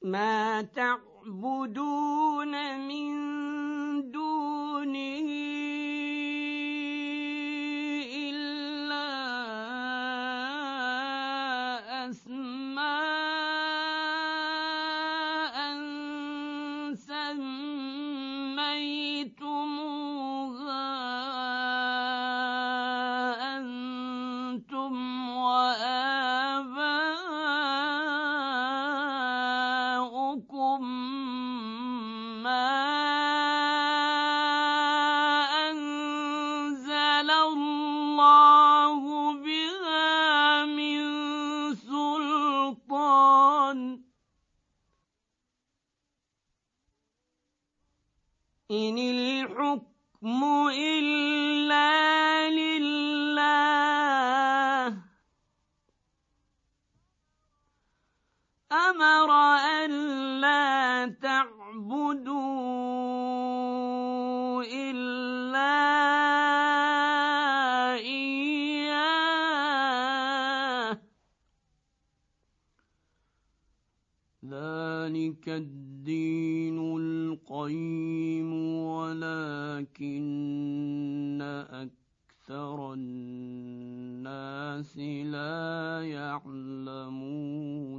ما تعبدون من دونه إلا أسماء سميتموها أنتم وآباؤكم ما أنزل الله بها من سلطان إن الحكم إلا لله أمر ألا تعبدوا إلا إياه ذلك الدين القيم ولكن أكثر الناس لا يعلمون